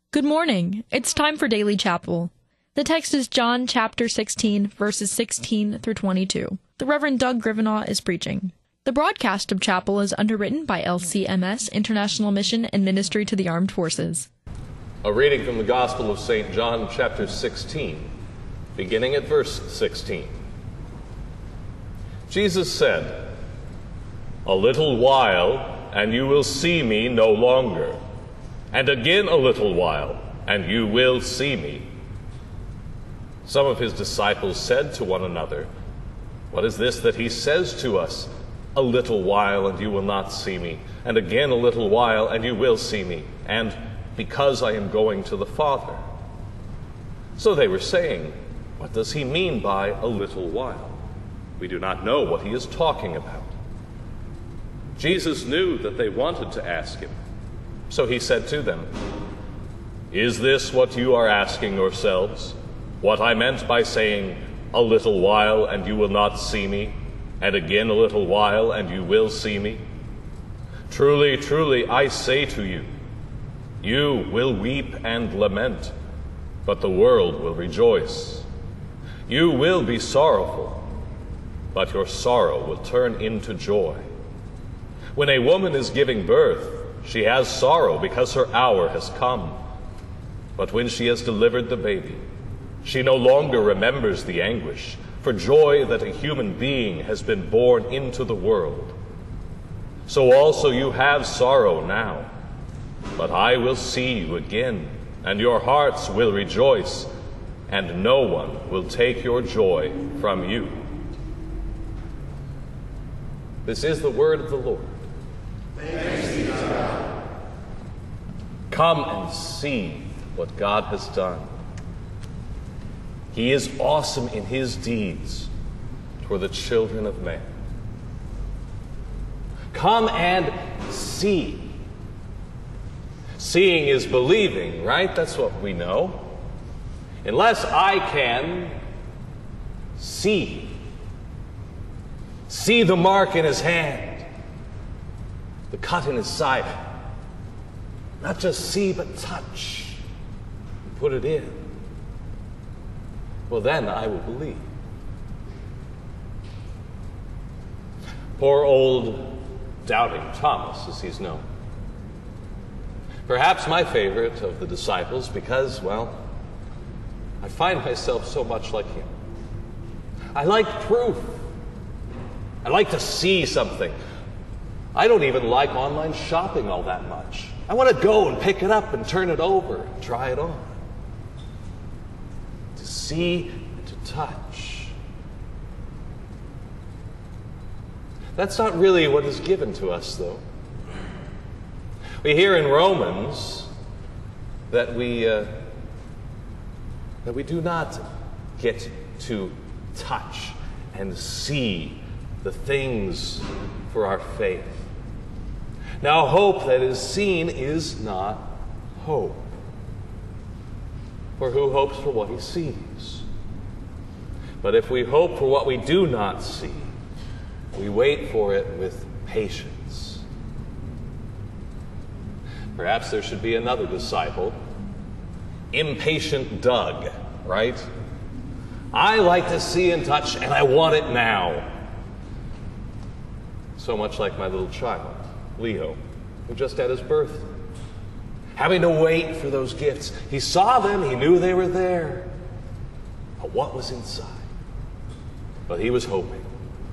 Good morning. It's time for Daily Chapel. The text is John chapter 16, verses 16 through 22. The Reverend Doug Grivanaugh is preaching. The broadcast of Chapel is underwritten by LCMS, International Mission and Ministry to the Armed Forces. A reading from the Gospel of St. John chapter 16, beginning at verse 16. Jesus said, "A little while, and you will see me no longer. And again a little while, and you will see me." Some of his disciples said to one another, "What is this that he says to us? A little while, and you will not see me. And again a little while, and you will see me. And because I am going to the Father." So they were saying, "What does he mean by a little while? We do not know what he is talking about." Jesus knew that they wanted to ask him. So he said to them, "Is this what you are asking yourselves? What I meant by saying, 'A little while and you will not see me, and again a little while and you will see me'? Truly, truly, I say to you, you will weep and lament, but the world will rejoice. You will be sorrowful, but your sorrow will turn into joy. When a woman is giving birth, she has sorrow because her hour has come. But when she has delivered the baby, she no longer remembers the anguish for joy that a human being has been born into the world. So also you have sorrow now, but I will see you again, and your hearts will rejoice, and no one will take your joy from you." This is the word of the Lord. Thanks be to God. Come and see what God has done. He is awesome in his deeds toward the children of man. Come and see. Seeing is believing, right? That's what we know. Unless I can see the mark in his hand, the cut in his side. Not just see, but touch. Put it in. Well, then I will believe. Poor old doubting Thomas, as he's known. Perhaps my favorite of the disciples because, well, I find myself so much like him. I like proof. I like to see something. I don't even like online shopping all that much. I want to go and pick it up and turn it over and try it on. To see and to touch. That's not really what is given to us, though. We hear in Romans that we do not get to touch and see the things for our faith. Now, hope that is seen is not hope. For who hopes for what he sees? But if we hope for what we do not see, we wait for it with patience. Perhaps there should be another disciple, impatient Doug, right? I like to see and touch, and I want it now. So much like my little child, Leo, who just had his birthday. Having to wait for those gifts. He saw them, he knew they were there. But what was inside? But he was hoping.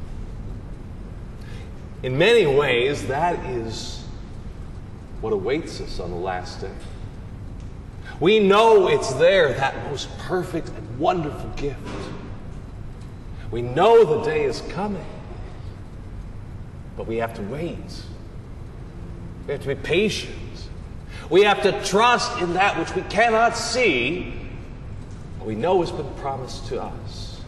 In many ways, that is what awaits us on the last day. We know it's there, that most perfect and wonderful gift. We know the day is coming. But we have to wait. We have to be patient. We have to trust in that which we cannot see, but we know has been promised to us.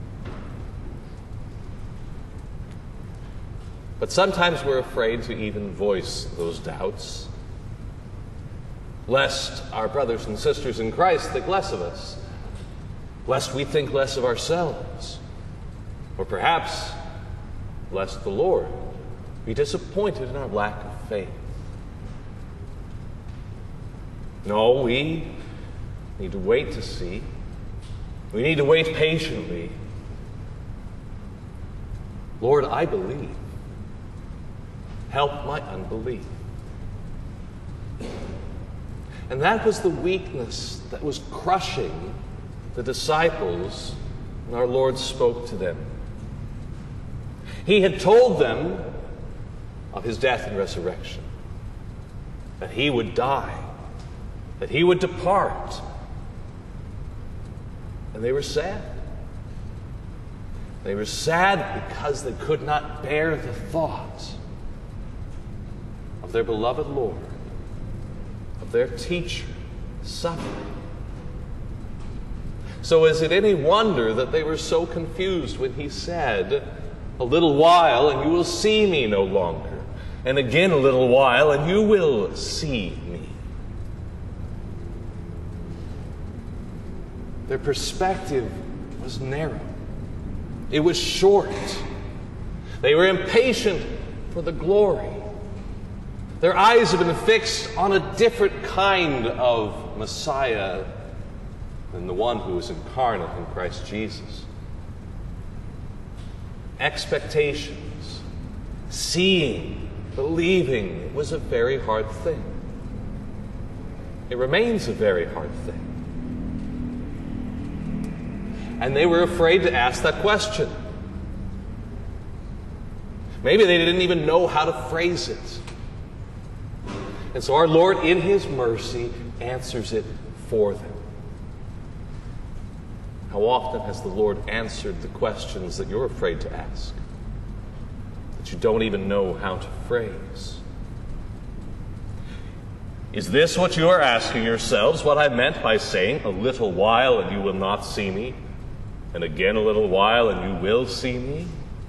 But sometimes we're afraid to even voice those doubts, lest our brothers and sisters in Christ think less of us, lest we think less of ourselves, or perhaps lest the Lord be disappointed in our lack of faith. No, we need to wait to see. We need to wait patiently. Lord, I believe. Help my unbelief. And that was the weakness that was crushing the disciples when our Lord spoke to them. He had told them of his death and resurrection, that he would die, that he would depart. And they were sad. They were sad because they could not bear the thought of their beloved Lord, of their teacher, suffering. So is it any wonder that they were so confused when he said, "A little while and you will see me no longer, and again a little while and you will see me"? Their perspective was narrow. It was short. They were impatient for the glory. Their eyes have been fixed on a different kind of Messiah than the one who is incarnate in Christ Jesus. Expectations, seeing, believing was a very hard thing. It remains a very hard thing. And they were afraid to ask that question. Maybe they didn't even know how to phrase it. And so our Lord, in his mercy, answers it for them. How often has the Lord answered the questions that you're afraid to ask, that you don't even know how to phrase? Is this what you are asking yourselves, what I meant by saying, "A little while and you will not see me, and again a little while and you will see me"?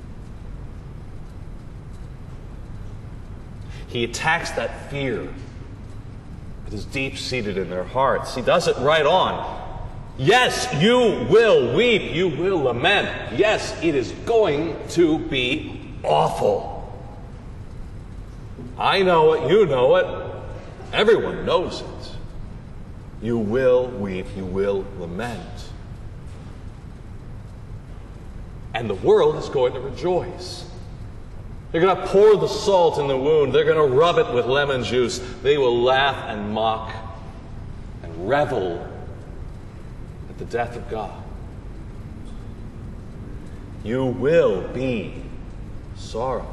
He attacks that fear that is deep-seated in their hearts. He does it right on. Yes, you will weep, you will lament. Yes, it is going to be awful. I know it, you know it, everyone knows it. You will weep, you will lament. And the world is going to rejoice. They're going to pour the salt in the wound. They're going to rub it with lemon juice. They will laugh and mock and revel at the death of God. You will be sorrowful.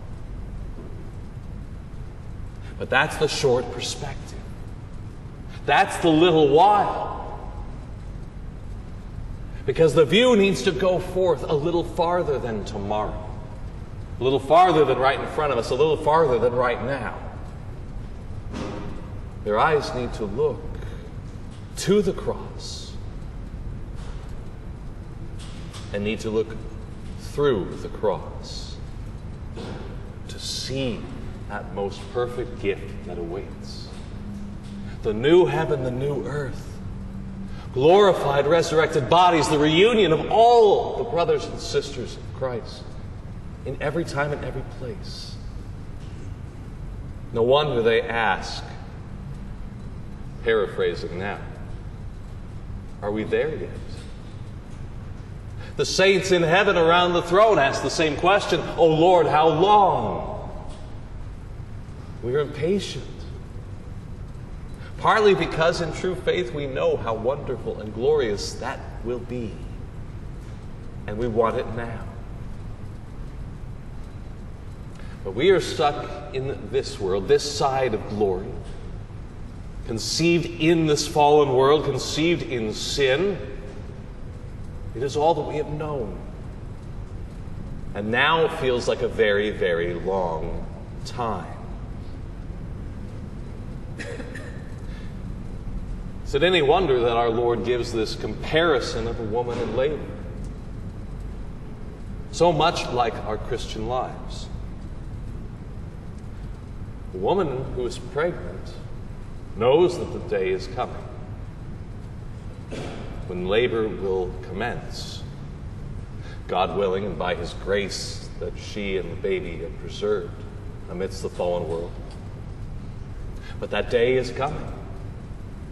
But that's the short perspective. That's the little while. Because the view needs to go forth a little farther than tomorrow. A little farther than right in front of us, a little farther than right now. Their eyes need to look to the cross and need to look through the cross to see that most perfect gift that awaits. The new heaven, the new earth, glorified, resurrected bodies, the reunion of all the brothers and sisters of Christ in every time and every place. No wonder they ask, paraphrasing now, are we there yet? The saints in heaven around the throne ask the same question, "Oh Lord, how long?" We're impatient. Partly because in true faith we know how wonderful and glorious that will be. And we want it now. But we are stuck in this world, this side of glory, conceived in this fallen world, conceived in sin. It is all that we have known. And now it feels like a very, very long time. Is it any wonder that our Lord gives this comparison of a woman in labor? So much like our Christian lives. The woman who is pregnant knows that the day is coming when labor will commence, God willing, and by his grace that she and the baby are preserved amidst the fallen world. But that day is coming.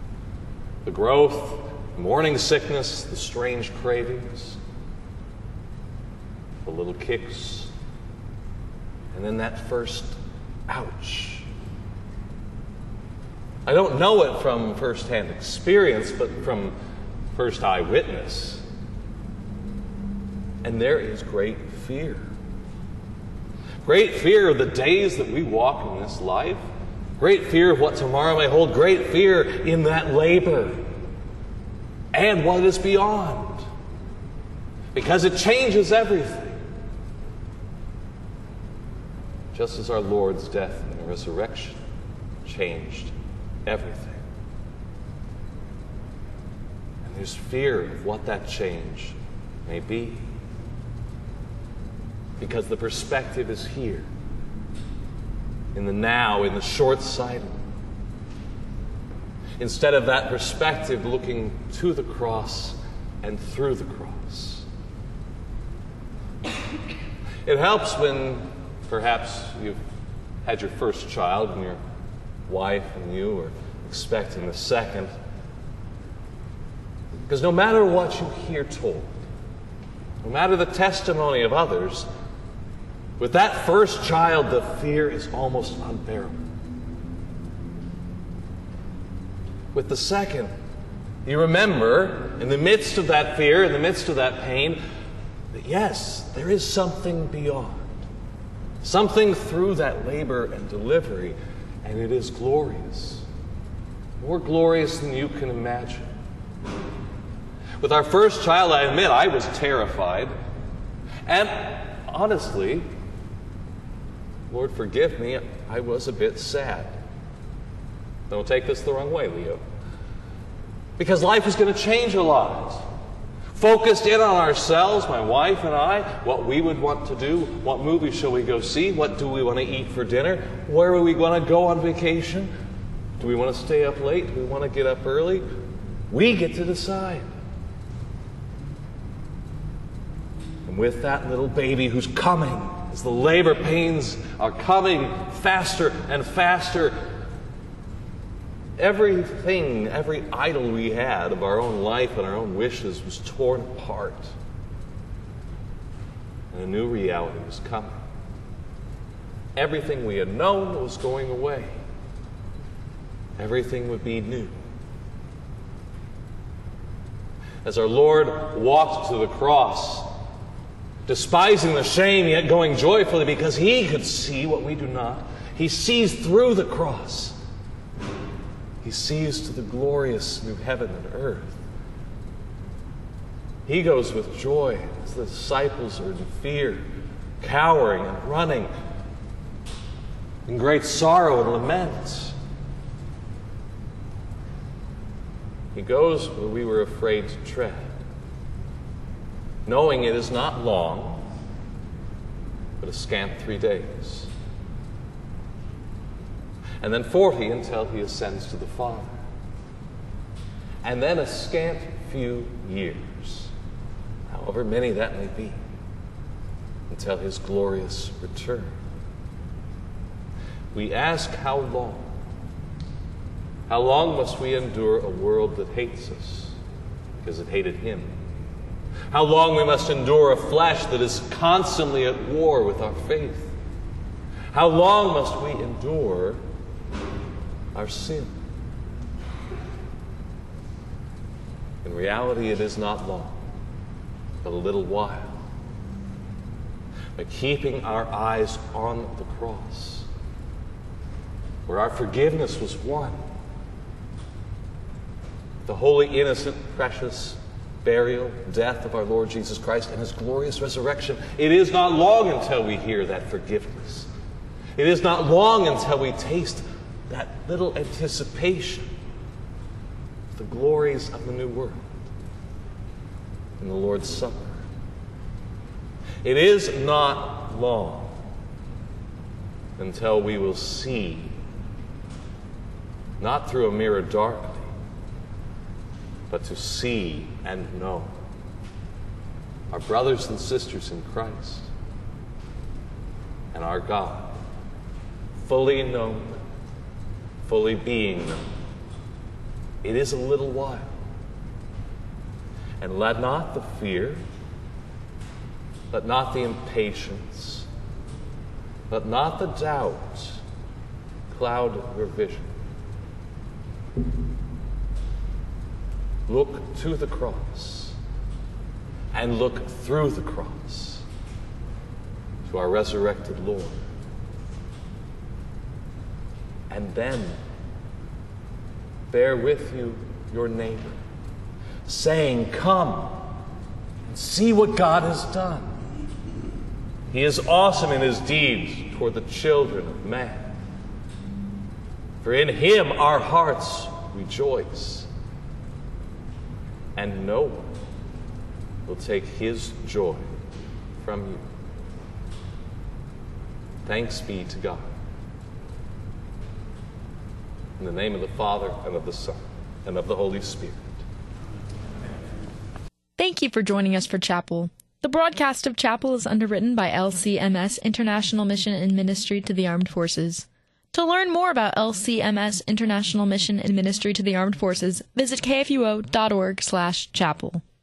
the growth, the morning sickness, the strange cravings, the little kicks, and then that first ouch. I don't know it from firsthand experience, but from first eyewitness. And there is great fear. Great fear of the days that we walk in this life. Great fear of what tomorrow may hold. Great fear in that labor and what is beyond. Because it changes everything. Just as our Lord's death and resurrection changed everything. And there's fear of what that change may be. Because the perspective is here, in the now, in the short-sighted. Instead of that perspective looking to the cross and through the cross. It helps when perhaps you've had your first child and your wife and you are expecting the second. Because no matter what you hear told, no matter the testimony of others, with that first child, the fear is almost unbearable. With the second, you remember, in the midst of that fear, in the midst of that pain, that yes, there is something beyond. Something through that labor and delivery, and it is glorious. More glorious than you can imagine. With our first child, I admit, I was terrified. And honestly, Lord forgive me, I was a bit sad. Don't take this the wrong way, Leo. Because life is going to change a lot. Focused in on ourselves, my wife and I, what we would want to do, what movie shall we go see, what do we want to eat for dinner, where are we going to go on vacation, do we want to stay up late, do we want to get up early? We get to decide. And with that little baby who's coming, as the labor pains are coming faster and faster, everything, every idol we had of our own life and our own wishes was torn apart. And a new reality was coming. Everything we had known was going away. Everything would be new. As our Lord walked to the cross, despising the shame, yet going joyfully because He could see what we do not. He sees through the cross. He sees to the glorious new heaven and earth. He goes with joy as the disciples are in fear, cowering and running, in great sorrow and lament. He goes where we were afraid to tread, knowing it is not long, but a scant 3 days. And then 40 until He ascends to the Father. And then a scant few years, however many that may be, until His glorious return. We ask, how long? How long must we endure a world that hates us because it hated Him? How long we must endure a flesh that is constantly at war with our faith? How long must we endure our sin? In reality, it is not long, but a little while. But keeping our eyes on the cross, where our forgiveness was won, the holy, innocent, precious burial, death of our Lord Jesus Christ, and His glorious resurrection, it is not long until we hear that forgiveness. It is not long until we taste that little anticipation of the glories of the new world in the Lord's Supper. It is not long until we will see, not through a mirror darkly, but to see and know our brothers and sisters in Christ and our God fully known, fully being known, It is a little while. And let not the fear, let not the impatience, let not the doubt cloud your vision. Look to the cross and look through the cross to our resurrected Lord. And then bear with you your neighbor, saying, "Come and see what God has done. He is awesome in his deeds toward the children of man. For in him our hearts rejoice, and no one will take his joy from you." Thanks be to God. In the name of the Father, and of the Son, and of the Holy Spirit. Thank you for joining us for Chapel. The broadcast of Chapel is underwritten by LCMS International Mission and Ministry to the Armed Forces. To learn more about LCMS International Mission and Ministry to the Armed Forces, visit kfuo.org/chapel.